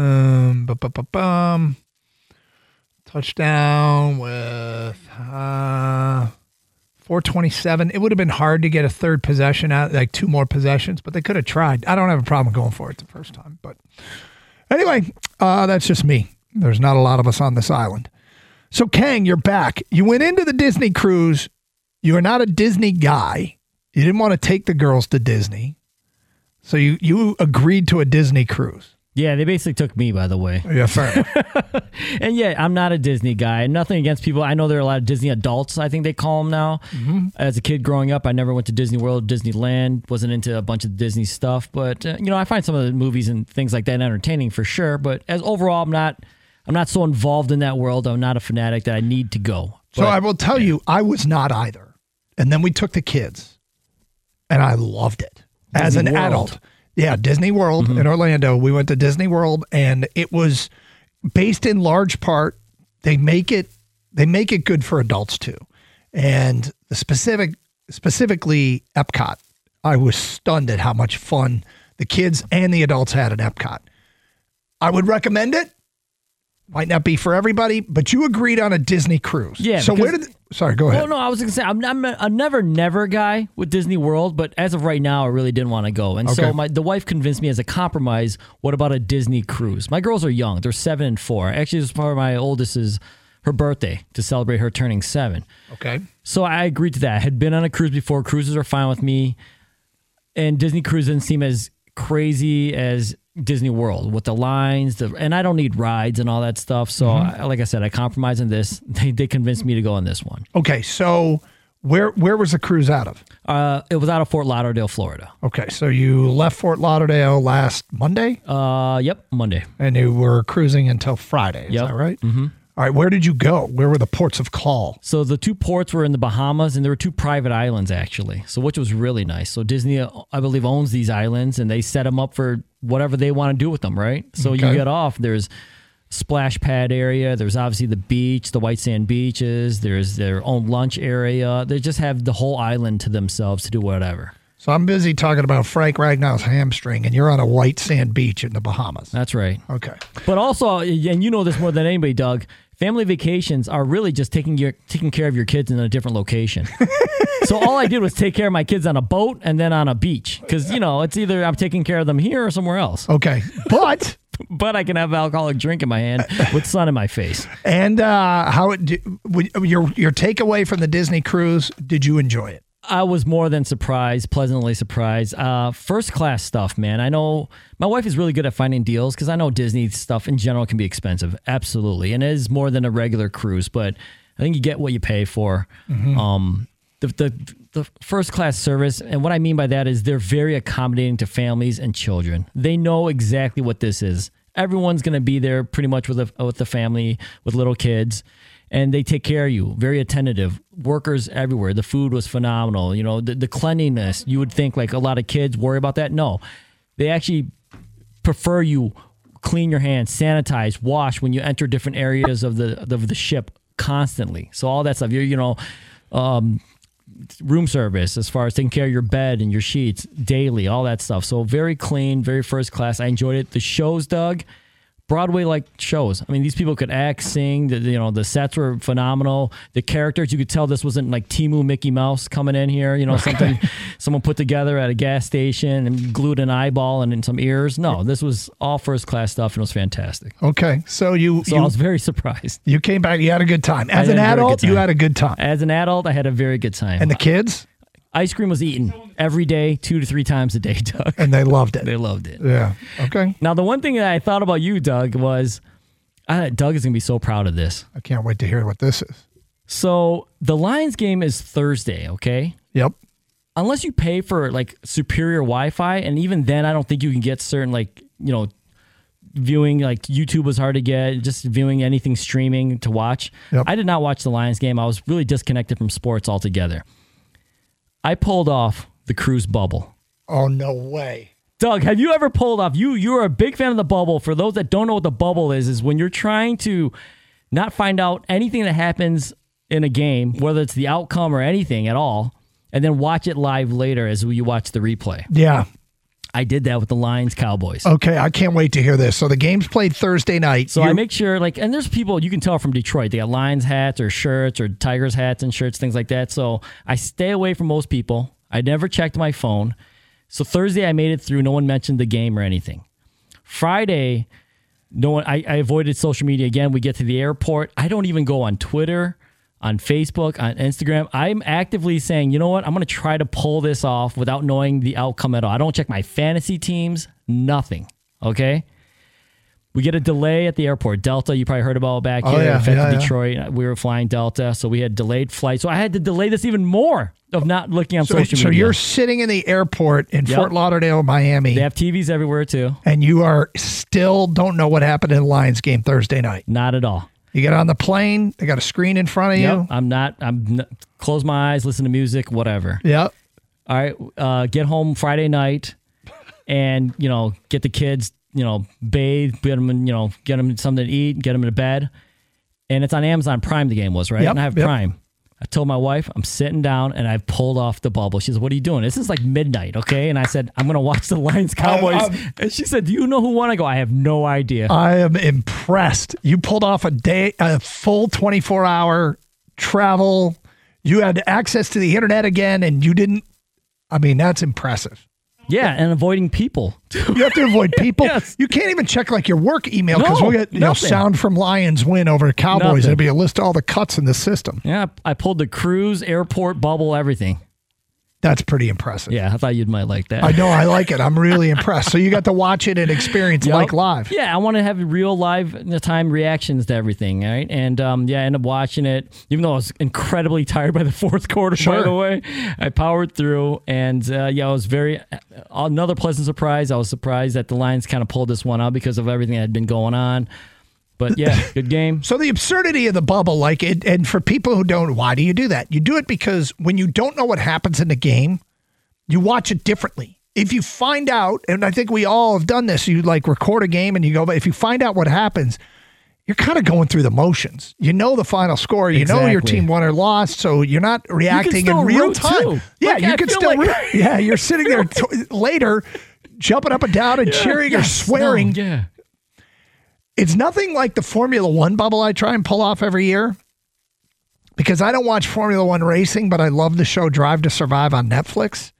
Speaker 6: Touchdown with 4:27. It would have been hard to get a third possession out, like 2 more possessions, but they could have tried. I don't have a problem going for it the first time. But anyway, that's just me. There's not a lot of us on this island. So, Kang, you're back. You went into the Disney cruise. You are not a Disney guy. You didn't want to take the girls to Disney. So you agreed to a Disney cruise.
Speaker 7: Yeah, they basically took me, by the way.
Speaker 6: Yeah, fair enough.
Speaker 7: And yeah, I'm not a Disney guy. Nothing against people. I know there are a lot of Disney adults, I think they call them now. Mm-hmm. As a kid growing up, I never went to Disney World, Disneyland, wasn't into a bunch of Disney stuff. But, I find some of the movies and things like that entertaining for sure. But as overall, I'm not so involved in that world. I'm not a fanatic that I need to go.
Speaker 6: So I will tell you, I was not either. And then we took the kids, and I loved it. As an adult. Yeah, Disney World in Orlando. We went to Disney World, and it was based in large part. They make it good for adults too. And specifically Epcot, I was stunned at how much fun the kids and the adults had at Epcot. I would recommend it. Might not be for everybody, but you agreed on a Disney cruise.
Speaker 7: Yeah.
Speaker 6: So sorry, go ahead.
Speaker 7: Well, no, I was going to say, I'm a never guy with Disney World, but as of right now, I really didn't want to go. And so the wife convinced me as a compromise, what about a Disney cruise? My girls are young. They're 7 and 4. Actually, this is part of my oldest is her birthday to celebrate her turning 7.
Speaker 6: Okay.
Speaker 7: So I agreed to that. I had been on a cruise before. Cruises are fine with me. And Disney cruise didn't seem as crazy as Disney World with the lines, and I don't need rides and all that stuff. So, like I said, I compromised on this. They convinced me to go on this one.
Speaker 6: Okay, so where was the cruise out of?
Speaker 7: It was out of Fort Lauderdale, Florida.
Speaker 6: Okay, so you left Fort Lauderdale last Monday?
Speaker 7: Yep, Monday.
Speaker 6: And you were cruising until Friday, is that right?
Speaker 7: Mm-hmm.
Speaker 6: All right, where did you go? Where were the ports of call?
Speaker 7: So the 2 ports were in the Bahamas, and there were 2 private islands, actually, so which was really nice. So Disney, I believe, owns these islands, and they set them up for whatever they want to do with them, right? So you get off, there's splash pad area, there's obviously the beach, the white sand beaches, there's their own lunch area. They just have the whole island to themselves to do whatever.
Speaker 6: So I'm busy talking about Frank Ragnall's hamstring, and you're on a white sand beach in the Bahamas.
Speaker 7: That's right.
Speaker 6: Okay.
Speaker 7: But also, and you know this more than anybody, Doug, family vacations are really just taking care of your kids in a different location. So all I did was take care of my kids on a boat and then on a beach. Because, it's either I'm taking care of them here or somewhere else.
Speaker 6: Okay. But
Speaker 7: but I can have an alcoholic drink in my hand with sun in my face.
Speaker 6: And your takeaway from the Disney cruise, did you enjoy it?
Speaker 7: I was more than surprised, pleasantly surprised. First class stuff, man. I know my wife is really good at finding deals because I know Disney stuff in general can be expensive. Absolutely. And it is more than a regular cruise, but I think you get what you pay for. Mm-hmm. The first class service, and what I mean by that is they're very accommodating to families and children. They know exactly what this is. Everyone's going to be there pretty much with the family, with little kids. And they take care of you, very attentive. Workers everywhere. The food was phenomenal. The cleanliness, you would think like a lot of kids worry about that. No, they actually prefer you clean your hands, sanitize, wash when you enter different areas of the ship constantly. So all that stuff, room service as far as taking care of your bed and your sheets daily, all that stuff. So very clean, very first class. I enjoyed it. The shows, Doug, Broadway-like shows. I mean, these people could act, sing. The sets were phenomenal. The characters, you could tell this wasn't like Temu Mickey Mouse coming in here. Something someone put together at a gas station and glued an eyeball and in some ears. No, this was all first-class stuff, and it was fantastic.
Speaker 6: Okay, so
Speaker 7: I was very surprised.
Speaker 6: You came back. You had a good time. As an adult, you had a good time.
Speaker 7: As an adult, I had a very good time.
Speaker 6: And the kids?
Speaker 7: Ice cream was eaten every day, 2 to 3 times a day, Doug.
Speaker 6: And they loved it.
Speaker 7: They loved it.
Speaker 6: Yeah. Okay.
Speaker 7: Now, the one thing that I thought about you, Doug, was Doug is going to be so proud of this.
Speaker 6: I can't wait to hear what this is.
Speaker 7: So the Lions game is Thursday, okay?
Speaker 6: Yep.
Speaker 7: Unless you pay for like superior Wi-Fi, and even then, I don't think you can get certain viewing, like YouTube was hard to get, just viewing anything streaming to watch.
Speaker 6: Yep.
Speaker 7: I did not watch the Lions game. I was really disconnected from sports altogether. I pulled off the cruise bubble.
Speaker 6: Oh, no way.
Speaker 7: Doug, have you ever pulled off? You're a big fan of the bubble. For those that don't know what the bubble is when you're trying to not find out anything that happens in a game, whether it's the outcome or anything at all, and then watch it live later as you watch the replay.
Speaker 6: Yeah.
Speaker 7: I did that with the Lions Cowboys.
Speaker 6: Okay, I can't wait to hear this. So the game's played Thursday night.
Speaker 7: So I make sure, and there's people, you can tell from Detroit, they got Lions hats or shirts or Tigers hats and shirts, things like that. So I stay away from most people. I never checked my phone. So Thursday I made it through. No one mentioned the game or anything. Friday, I avoided social media again. We get to the airport. I don't even go on Twitter, on Facebook, on Instagram. I'm actively saying, you know what? I'm going to try to pull this off without knowing the outcome at all. I don't check my fantasy teams, nothing. Okay? We get a delay at the airport. Delta, you probably heard about back here.
Speaker 6: Yeah,
Speaker 7: affected Detroit. We were flying Delta, so we had delayed flights. So I had to delay this even more of not looking on social media.
Speaker 6: So you're sitting in the airport in Fort Lauderdale, Miami.
Speaker 7: They have TVs everywhere, too.
Speaker 6: And you are still don't know what happened in the Lions game Thursday night.
Speaker 7: Not at all.
Speaker 6: You get on the plane, they got a screen in front of you.
Speaker 7: I'm close my eyes, listen to music, whatever.
Speaker 6: Yep.
Speaker 7: All right, get home Friday night and, get the kids, bathe, get them something to eat, get them to bed. And it's on Amazon Prime, the game was, right?
Speaker 6: Yep,
Speaker 7: and I have Prime. I told my wife, I'm sitting down and I pulled off the bubble. She said, what are you doing? This is like midnight, okay? And I said, I'm going to watch the Lions Cowboys. And she said, do you know who won? I go, I have no idea.
Speaker 6: I am impressed. You pulled off a full 24-hour travel. You had access to the internet again and you didn't. I mean, that's impressive.
Speaker 7: Yeah, and avoiding people.
Speaker 6: You have to avoid people.
Speaker 7: Yes.
Speaker 6: You can't even check like your work email because we'll get sound from Lions win over Cowboys.
Speaker 7: Nothing.
Speaker 6: It'll be a list of all the cuts in the system.
Speaker 7: Yeah, I pulled the cruise, airport, bubble, everything.
Speaker 6: That's pretty impressive.
Speaker 7: Yeah, I thought you might like that.
Speaker 6: I know, I like it. I'm really impressed. So you got to watch it and experience it like live.
Speaker 7: Yeah, I want to have real live time reactions to everything, right? And I ended up watching it, even though I was incredibly tired by the fourth quarter, by the way. I powered through, and I was another pleasant surprise. I was surprised that the Lions kind of pulled this one out because of everything that had been going on. But yeah, good game.
Speaker 6: So the absurdity of the bubble, and for people who don't, why do you do that? You do it because when you don't know what happens in the game, you watch it differently. If you find out, and I think we all have done this, you record a game and you go, but if you find out what happens, you're kind of going through the motions. You know the final score. You know your team won or lost, so you're not reacting in real time.
Speaker 7: Too.
Speaker 6: Yeah, you can still root. Yeah, you're sitting there later, jumping up and down and cheering or swearing.
Speaker 7: No, yeah.
Speaker 6: It's nothing like the Formula One bubble I try and pull off every year because I don't watch Formula One racing, but I love the show Drive to Survive on Netflix.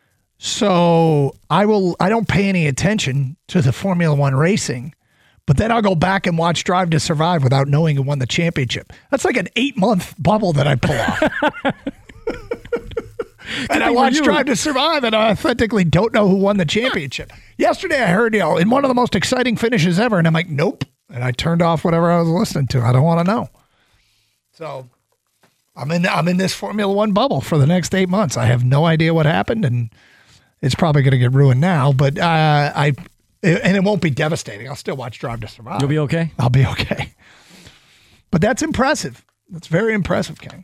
Speaker 6: So I don't pay any attention to the Formula One racing, but then I'll go back and watch Drive to Survive without knowing who won the championship. That's like an 8-month bubble that I pull off. And I watched Drive to Survive, and I authentically don't know who won the championship. Yesterday, I heard, in one of the most exciting finishes ever, and I'm like, nope. And I turned off whatever I was listening to. I don't want to know. So I'm in this Formula One bubble for the next 8 months. I have no idea what happened, and it's probably going to get ruined now. But and it won't be devastating. I'll still watch Drive to Survive.
Speaker 7: You'll be okay?
Speaker 6: I'll be okay. But that's impressive. That's very impressive, King.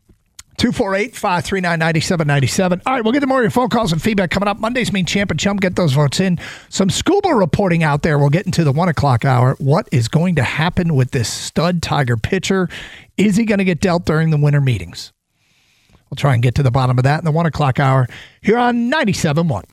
Speaker 6: 248-539-9797. All right, we'll get to more of your phone calls and feedback coming up. Mondays mean Champ and Chum. Get those votes in. Some scuba reporting out there. We'll get into the 1 o'clock hour. What is going to happen with this stud Tiger pitcher? Is he going to get dealt during the winter meetings? We'll try and get to the bottom of that in the 1 o'clock hour here on 97.1.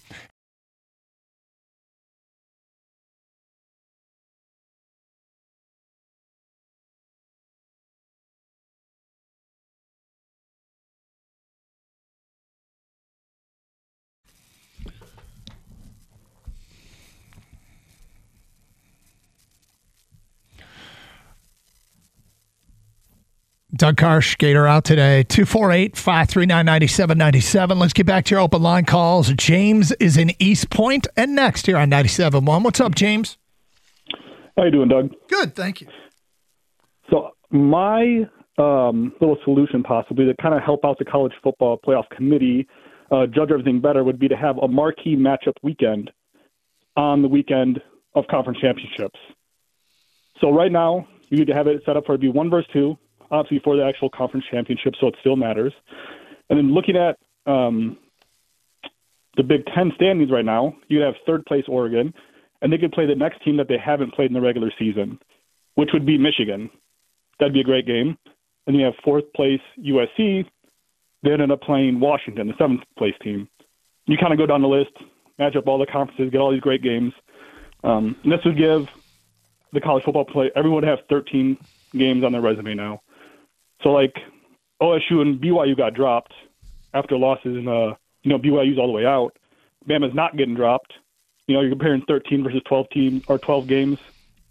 Speaker 6: Doug Karsch, Gator out today. 248-539-9797. Let's get back to your open line calls. James is in East Point and next here on 97.1. What's up, James?
Speaker 15: How you doing, Doug?
Speaker 6: Good, thank you.
Speaker 15: So my little solution possibly to kind of help out the college football playoff committee judge everything better would be to have a marquee matchup weekend on the weekend of conference championships. So right now, you need to have it set up for it to be 1 versus 2, obviously for the actual conference championship, so it still matters. And then looking at the Big Ten standings right now, you have third place Oregon, and they could play the next team that they haven't played in the regular season, which would be Michigan. That'd be a great game. And you have fourth place USC. They ended up playing Washington, the seventh place team. You kind of go down the list, match up all the conferences, get all these great games. And this would give the college football play, everyone would have 13 games on their resume now. So like OSU and BYU got dropped after losses, and BYU's all the way out. Bama's not getting dropped. You're comparing 13 versus 12 teams or 12 games.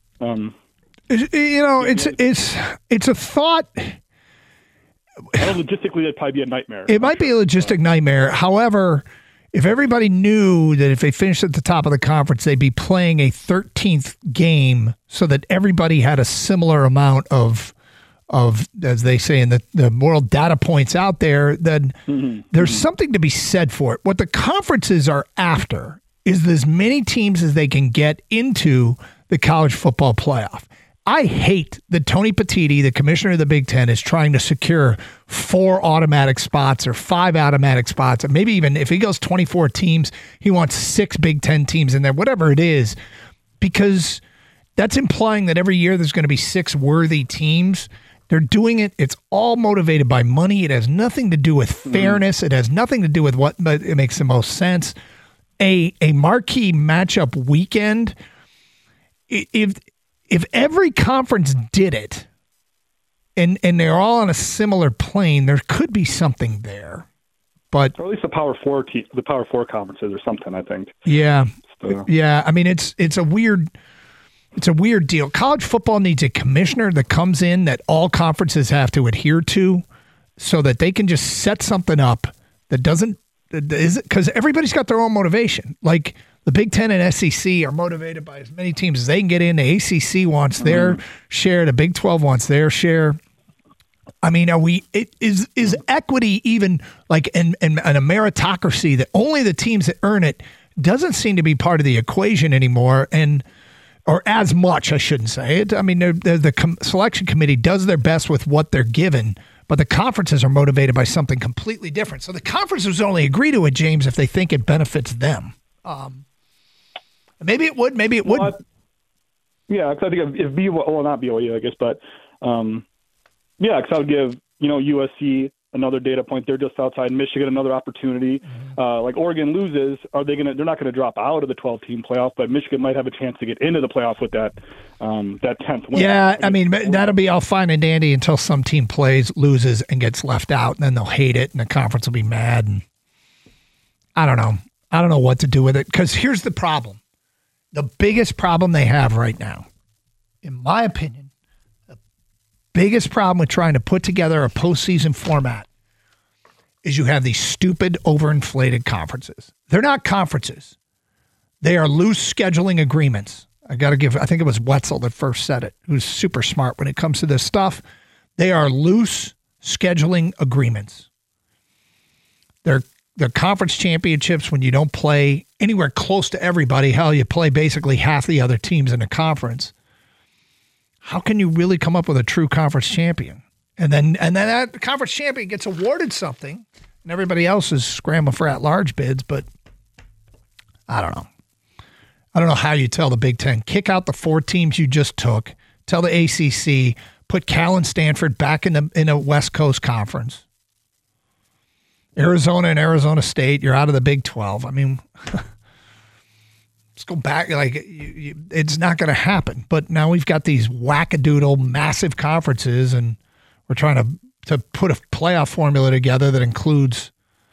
Speaker 6: It's a thought.
Speaker 15: Logistically, it'd probably be a nightmare.
Speaker 6: It might be a logistic nightmare. However, if everybody knew that if they finished at the top of the conference, they'd be playing a 13th game so that everybody had a similar amount of as they say in the world, data points out there, then there's something to be said for it. What the conferences are after is as many teams as they can get into the college football playoff. I hate that Tony Petitti, the commissioner of the Big Ten, is trying to secure 4 automatic spots or 5 automatic spots. And maybe even if he goes 24 teams, he wants 6 Big Ten teams in there, whatever it is, because that's implying that every year there's going to be 6 worthy teams. They're doing it. It's all motivated by money. It has nothing to do with fairness. It has nothing to do with what it makes the most sense. A marquee matchup weekend, if every conference did it and they're all on a similar plane, there could be something there. But
Speaker 15: or at least the Power 4 conferences or something, I think.
Speaker 6: Yeah.
Speaker 15: So.
Speaker 6: Yeah, I mean it's a weird deal. College football needs a commissioner that comes in that all conferences have to adhere to so that they can just set something up that doesn't because everybody's got their own motivation. Like the Big Ten and SEC are motivated by as many teams as they can get in. The ACC wants their share. The Big 12 wants their share. I mean, is equity even like and a meritocracy that only the teams that earn it doesn't seem to be part of the equation anymore, or as much, I shouldn't say it. I mean, the selection committee does their best with what they're given, but the conferences are motivated by something completely different. So the conferences only agree to it, James, if they think it benefits them. Maybe it would, maybe it wouldn't.
Speaker 15: Yeah, because I think if BYU, well, not BYU, I guess, but yeah, because I would give USC another data point. They're just outside Michigan, another opportunity. Like Oregon loses, they're not going to drop out of the 12-team playoff, but Michigan might have a chance to get into the playoff with that 10th win.
Speaker 6: Yeah, I mean, that'll be all fine and dandy until some team loses, and gets left out, and then they'll hate it, and the conference will be mad. And I don't know. I don't know what to do with it, because here's the problem. The biggest problem they have right now, in my opinion, the biggest problem with trying to put together a postseason format is you have these stupid, overinflated conferences. They're not conferences. They are loose scheduling agreements. I think it was Wetzel that first said it, who's super smart when it comes to this stuff. They are loose scheduling agreements. They're conference championships when you don't play anywhere close to everybody. Hell, you play basically half the other teams in a conference. How can you really come up with a true conference champion? And then that conference champion gets awarded something, and everybody else is scrambling for at-large bids, but I don't know. I don't know how you tell the Big Ten, kick out the 4 teams you just took, tell the ACC, put Cal and Stanford back in a West Coast conference. Arizona and Arizona State, you're out of the Big 12. I mean, let's go back. Like, it's not going to happen. But now we've got these wackadoodle massive conferences, and we're trying to put a playoff formula together that includes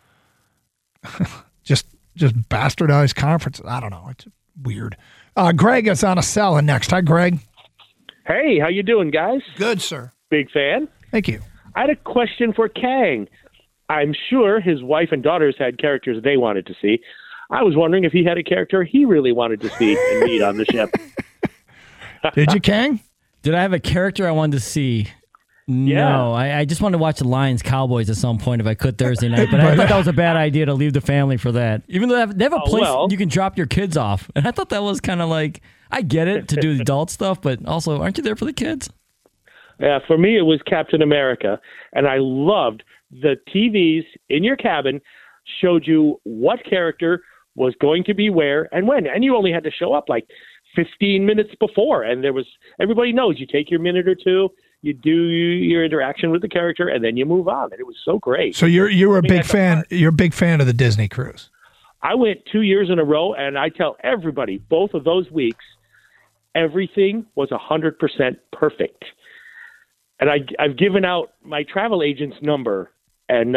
Speaker 6: just bastardized conferences. I don't know. It's weird. Greg is on a cell and next. Hi, Greg.
Speaker 16: Hey, how you doing, guys?
Speaker 6: Good, sir.
Speaker 16: Big fan.
Speaker 6: Thank you.
Speaker 16: I had a question for Kang. I'm sure his wife and daughters had characters they wanted to see. I was wondering if he had a character he really wanted to see and meet on the ship.
Speaker 6: Did you, Kang?
Speaker 7: Did I have a character I wanted to see?
Speaker 16: Yeah.
Speaker 7: No, I just wanted to watch the Lions Cowboys at some point if I could Thursday night, but I thought that was a bad idea to leave the family for that. Even though they have a place you can drop your kids off. And I thought that was kind of like, I get it to do the adult stuff, but also, aren't you there for the kids?
Speaker 16: Yeah, for me, it was Captain America, and I loved the TVs in your cabin showed you what character was going to be where and when, and you only had to show up like 15 minutes before, and everybody knows you take your minute or two, you do your interaction with the character, and then you move on, and it was so great.
Speaker 6: So you were a big fan. You're a big fan of the Disney cruise.
Speaker 16: I went 2 years in a row, and I tell everybody, both of those weeks, everything was 100% perfect. And I've given out my travel agent's number, and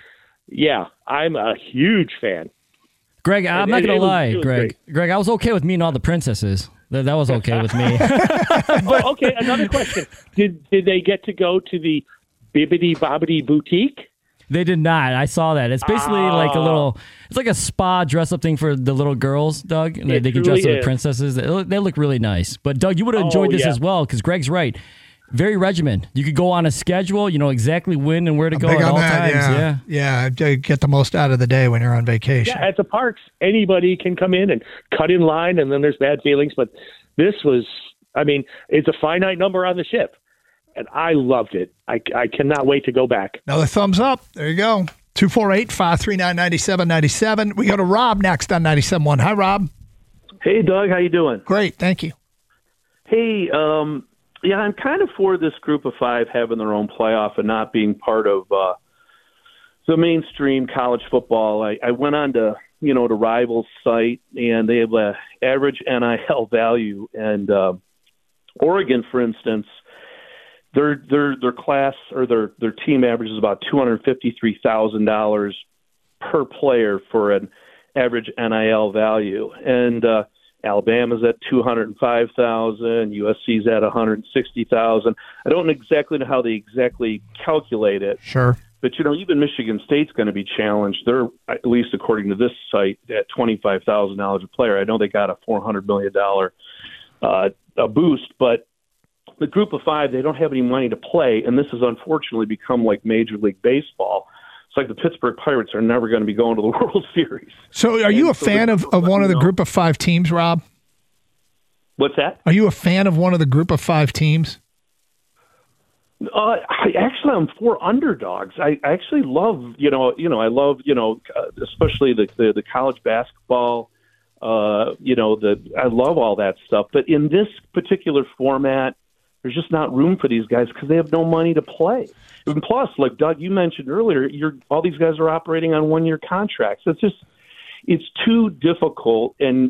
Speaker 16: I'm a huge fan.
Speaker 7: Greg, I'm not going to lie, Greg. Greg, I was okay with meeting all the princesses. That was okay with me.
Speaker 16: Okay, another question. Did they get to go to the Bibbidi Bobbidi Boutique?
Speaker 7: They did not. I saw that. It's basically like it's like a spa dress-up thing for the little girls, Doug. And they can dress up as princesses. They look really nice. But, Doug, you would have enjoyed this as well because Greg's right. Very regimented. You could go on a schedule. You know exactly when and where to go at all times.
Speaker 6: Yeah, get the most out of the day when you're on vacation.
Speaker 16: Yeah, at the parks, anybody can come in and cut in line, and then there's bad feelings. But this was, it's a finite number on the ship, and I loved it. I cannot wait to go back.
Speaker 6: Another thumbs up. There you go. 248-539-9797. We go to Rob next on 97.1. Hi, Rob.
Speaker 17: Hey, Doug. How you doing?
Speaker 6: Great. Thank you.
Speaker 17: Hey, yeah, I'm kind of for this group of five having their own playoff and not being part of the mainstream college football. I went on to the Rivals site, and they have an average NIL value. And Oregon, for instance, their class or their team average is about $253,000 per player for an average NIL value, and Alabama's at $205,000. USC's at $160,000. I don't exactly know how they exactly calculate it.
Speaker 6: Sure.
Speaker 17: But, even Michigan State's going to be challenged. They're, at least according to this site, at $25,000 a player. I know they got a $400 million a boost, but the group of five, they don't have any money to play, and this has unfortunately become like Major League Baseball. It's like the Pittsburgh Pirates are never going to be going to the World Series.
Speaker 6: So are you a fan of one of the group of five teams, Rob?
Speaker 17: What's that?
Speaker 6: Are you a fan of one of the group of five teams?
Speaker 17: I'm for underdogs. I actually love, I love, especially the college basketball, I love all that stuff. But in this particular format, there's just not room for these guys because they have no money to play. And plus, like Doug, you mentioned earlier, all these guys are operating on one-year contracts. It's too difficult. And,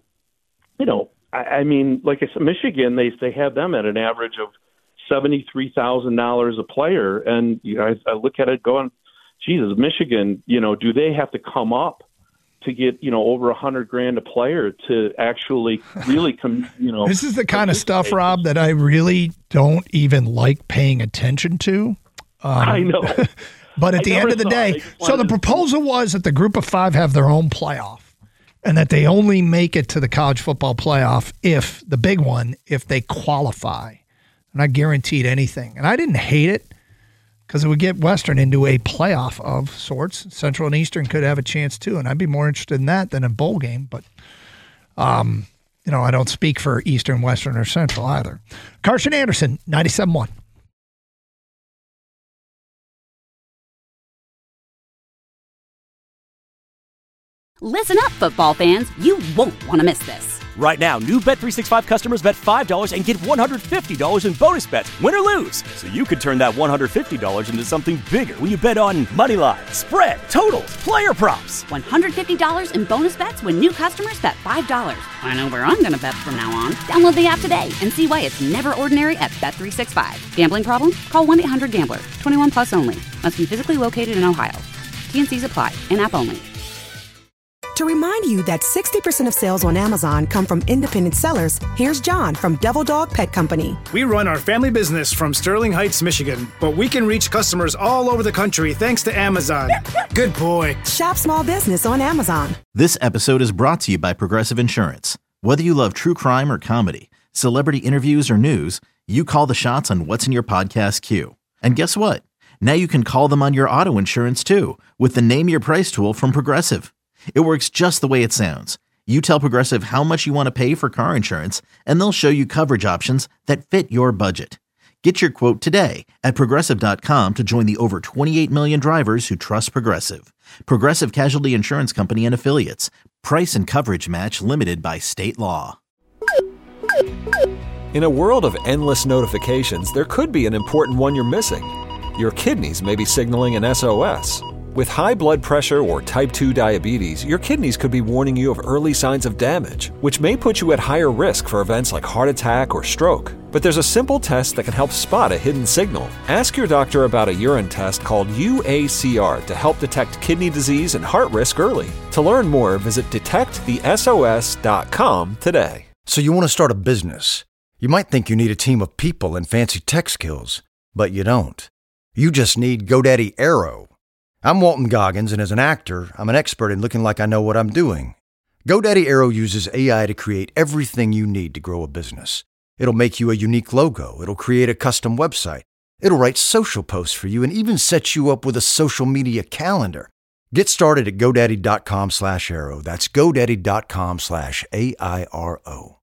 Speaker 17: like I said, Michigan, they have them at an average of $73,000 a player. And I look at it going, Jesus, Michigan, do they have to come up to get, over $100,000 a player to actually really
Speaker 6: This is the kind of stuff, Rob, that I really don't even like paying attention to.
Speaker 17: I know.
Speaker 6: But at the end of the day, so the proposal was that the group of five have their own playoff and that they only make it to the college football playoff if they qualify. Not guaranteed anything. And I didn't hate it because it would get Western into a playoff of sorts. Central and Eastern could have a chance too, and I'd be more interested in that than a bowl game. But, I don't speak for Eastern, Western, or Central either. Carson Anderson, 97.1.
Speaker 1: Listen up, football fans. You won't want to miss this.
Speaker 2: Right now, new Bet365 customers bet $5 and get $150 in bonus bets, win or lose. So you could turn that $150 into something bigger when you bet on money line, spread, totals, player props.
Speaker 1: $150 in bonus bets when new customers bet $5. I know where I'm going to bet from now on. Download the app today and see why it's never ordinary at Bet365. Gambling problem? Call 1-800-GAMBLER. 21 plus only. Must be physically located in Ohio. T&Cs apply. In-app only.
Speaker 3: To remind you that 60% of sales on Amazon come from independent sellers, here's John from Devil Dog Pet Company.
Speaker 4: We run our family business from Sterling Heights, Michigan, but we can reach customers all over the country thanks to Amazon. Good boy.
Speaker 3: Shop small business on Amazon.
Speaker 5: This episode is brought to you by Progressive Insurance. Whether you love true crime or comedy, celebrity interviews or news, you call the shots on what's in your podcast queue. And guess what? Now you can call them on your auto insurance too with the Name Your Price tool from Progressive. It works just the way it sounds. You tell Progressive how much you want to pay for car insurance, and they'll show you coverage options that fit your budget. Get your quote today at Progressive.com to join the over 28 million drivers who trust Progressive. Progressive Casualty Insurance Company and Affiliates. Price and coverage match limited by state law.
Speaker 9: In a world of endless notifications, there could be an important one you're missing. Your kidneys may be signaling an SOS. With high blood pressure or type 2 diabetes, your kidneys could be warning you of early signs of damage, which may put you at higher risk for events like heart attack or stroke. But there's a simple test that can help spot a hidden signal. Ask your doctor about a urine test called UACR to help detect kidney disease and heart risk early. To learn more, visit detectthesos.com today.
Speaker 18: So you want to start a business. You might think you need a team of people and fancy tech skills, but you don't. You just need GoDaddy Aero. I'm Walton Goggins, and as an actor, I'm an expert in looking like I know what I'm doing. GoDaddy Aero uses AI to create everything you need to grow a business. It'll make you a unique logo. It'll create a custom website. It'll write social posts for you and even set you up with a social media calendar. Get started at GoDaddy.com/Aero. That's GoDaddy.com/AIRO.